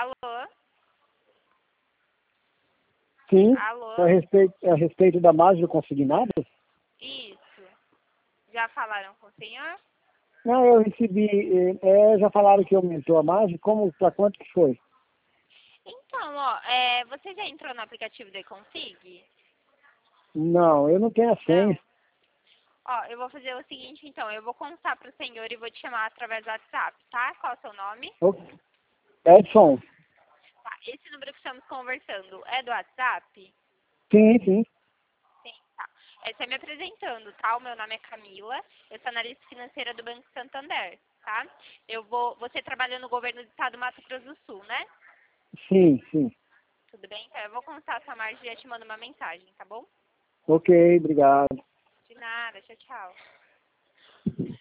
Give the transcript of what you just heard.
Alô? Sim, Alô? a respeito da margem consignada? Isso. Já falaram com o senhor? Não, eu recebi, já falaram que aumentou a margem, para quanto que foi? Então, você já entrou no aplicativo da Config? Não, eu não tenho a senha. Não. Eu vou fazer o seguinte, então. Eu vou contar para o senhor e vou te chamar através do WhatsApp, tá? Qual é o seu nome? Edson. Tá. Esse número que estamos conversando é do WhatsApp? Sim, sim. Sim, tá. Você me apresentando, tá? O meu nome é Camila. Eu sou analista financeira do Banco Santander, tá? Você trabalha no governo do estado do Mato Grosso do Sul, né? Sim, sim. Tudo bem? Então, eu vou contar a sua margem e já te mando uma mensagem, tá bom? Ok, obrigado. De nada. Tchau, tchau.